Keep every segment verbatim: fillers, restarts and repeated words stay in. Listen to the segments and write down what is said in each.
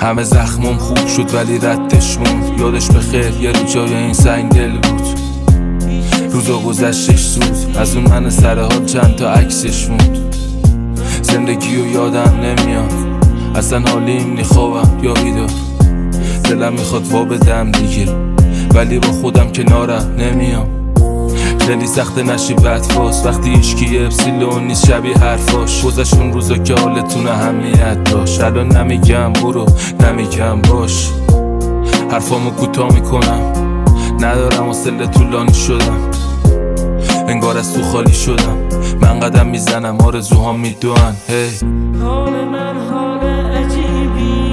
همه زخمم خوب شد ولی ردش موند. یادش بخیر یه رو جای این سنگ دل بود. روزا گذشتش زود از اون من سر حال چند تا عکسش موند. زندگی رو یادم نمیاد اصلا، حالیم نی خوابم یا بیدار. دلم میخواد وا بدم دیگه ولی با خودم کنارم نمیام. خیلی سخت نشی بدفاس وقتی ایشکی اپسیلون نیست شبیه حرفاش. گذشت اون روزا که حالتون اهمیت داشت. الان نمیگم برو نمیگم باش، حرفامو کوتاه میکنم. ندارم حوصله طولانی شدم، انگار از تو خالی شدم. من قدم میزنم آرزوهام میدوان. هی حال من حال عجیبی،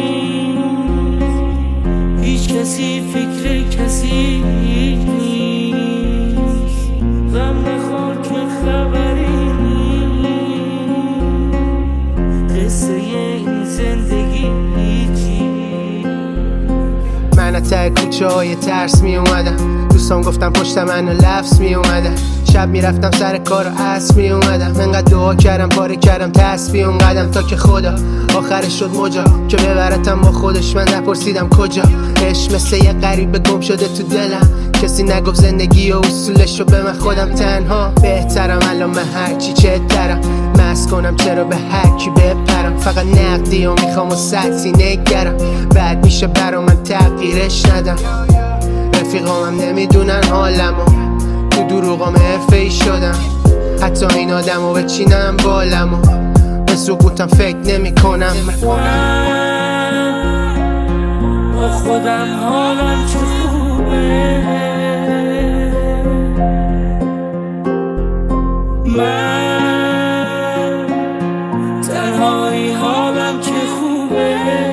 هیچ کسی فکر کسی نیست. غم نخور که خبری نیست، قصه این زندگی هیچی. من از ته کوچه های ترس می اومدم، دوستان گفتم پشت منو لفظ می اومدم. شب میرفتم سر کار و عصر می اومدم. انقدر دعا کردم پاره کردم تسبیح اون قدم تا که خدا آخرش شد مجا که ببرتم با خودش. من نپرسیدم کجا، عشق مثل یه غریبه گم شده تو دلم. کسی نگفت زندگی و اصولش رو به من خودم تنها بهترم. الان من هرچی چهترم مست کنم چرا به هرکی بپرم. فقط نقدی و میخوام و سطحی نگرم، بعد میشه برا من تغییرش ندم. رفیقامم نمیدونن حالمو، تو دروغام حرفه‌ای شدم. حتی این آدمو بچینم بالمو، به سکوتم فکر نمی کنم. با خودم حالم چه خوبه، من تنهایی حالم چه خوبه.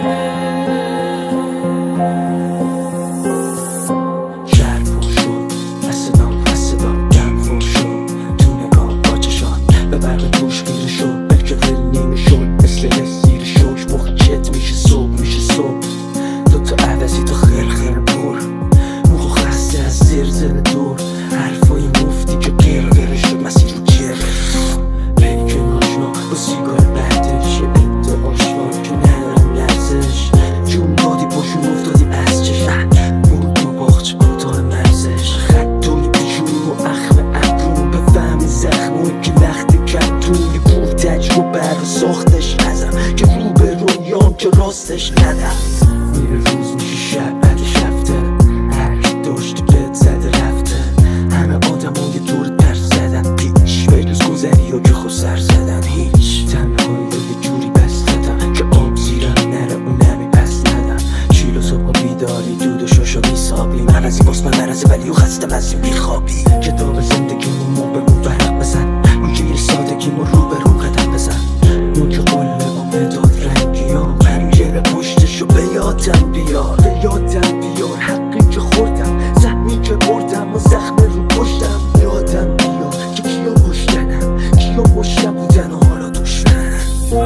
ساختش نزم که رو به رویام که راستش ندم. میره روز میشه شب بعدش رفته، هرکی داشتی بهت زده رفته. همه آدم ها یه طور ترس زدن، پیش بجز گذری ها که خود سر زدن. هیچ تنهایی یه جوری بس دادم که آب زیرم نره اون نمی پس ندم. چیل و صبح بیداری دود و شاشا بیسابی، من از این باس من نرزه ولی و خستم از این بیخوابی. کتاب زندگی مو به مو برق بزن، اون که یه سادگی مو رو به رو قدم بزن. اون که قله آمه داد رنگی ها، پنجره پشتشو به یادم بیار. به یادم بیار حقی که خوردم، زخمی که بردم و زخم رو پشتم. یادم بیار که کیا پشتنم، کیا پشتم بودن و حالا دشمنم.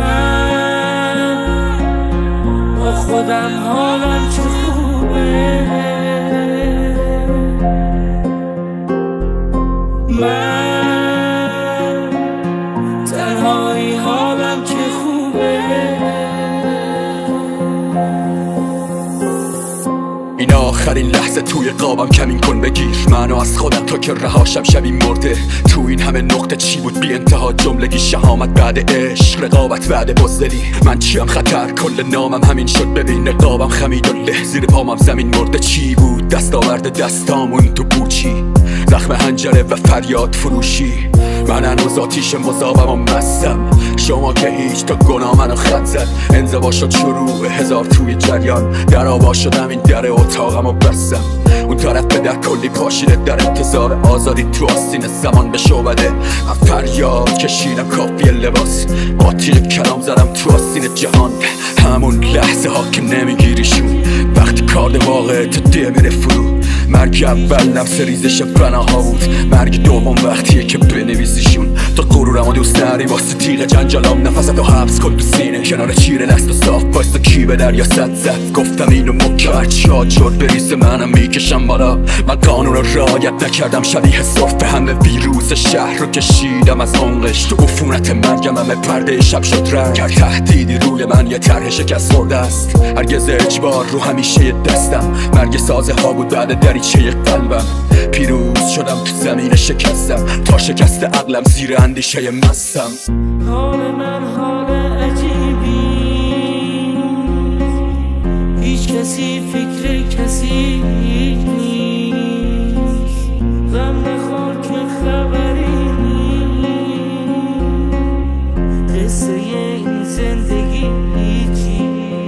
با خودم حالم چه خوبه، من تنهایی حالم چه خوبه. این آخرین لحظه توی قابم کمین کن بگیر منو از خودم تا که رهاشم شبی مرده. تو این همه نقطه چی بود بی انتها جملگی، شهامت بعد عشق، رقابت بعد بزدلی. من چیم خطر کل نامم همین شد ببین. نقابم خمید و له زیر پامم زمین مرده. چی بود دستاورد دستامون تو پوچی، زخم هنجره و فریاد فروشی. من هنوز آتیش مذابم و مستم، شما که هیچ تا گناه منو خط زد. انزوا شد شروع هزار توی جریان، در آوا شدم این در اتاقم و بستم. اون طرف به در کلی پاشیده در انتظار آزادی، تو آستین زمان به شعبده. من فریاد کشیدم کافی لباس، با تیر کلام زدم تو آستین جهان. همون لحظه ها که نمیگیریشون، وقتی کارد واقع تو ده میره فرو. مرگ اول نفس ریزش بناها بود، مرگ دوم وقتیه که بنویسیشون. تا غرورمو دوست نداری واسه تیغ جنجالام نفستو حبس کن تو سینه کنار چیره دست و صاف بایستا کی به دریا صد زد گفتم اینو مکرد شاد شد بریز منم میکشم بالا من قانون رو رعایت نکردم شبیه صرف همه ویروس شهر رو کشیدم از عمقش تو عفونت مرگم همه پرده شب شد رنگ کرد تهدیدی روی من یه طرح شکست خورده است هرگز اجبار رو همیشه دستم مرگ سازه ها بود بعد دریچه قلبم پیروز شدم تو زمین شکستم تا شکست عقلم زیر اندیشه مستم حال من حال عجیبی هیچ کسی فکر کسی نیست غم نخور که خبری نیست قصه این زندگی هیچی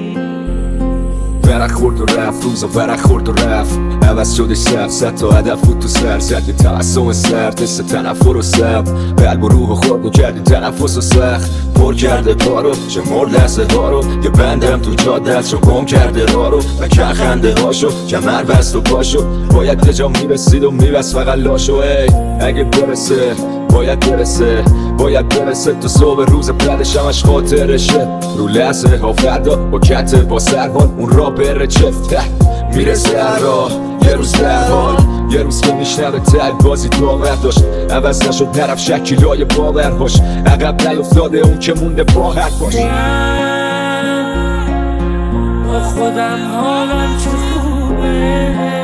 ورق خورد و رفت روزا ورق خورد و رفت عوض شده شب صد تا هدف بود تو سر زد یه تعصم سرد حس تنفر و سب قلب و روح و خود میکردی تنفس و سخت پر کرده پارو چه مرد لحظه هارو یه بندم تو جاده از چون گم کرده رارو و که خنده هاشو کمر بست و پاشو باید به جا میرسید و میبست فقط لاشو ای اگه برسه باید برسه باید برسه تا صبح روز بعدش همش خاطرشه رو لحظه ها فردا با کته با سرحال اون را بره چفت میرسه هر راه یه روز در حال یه روز که میشنوه تل بازی داور داشت عوض نشد نرف شکیلای باورهاش عقب نیفتاده اون که مونده با حرفاش من با خودم حالم چه خوبه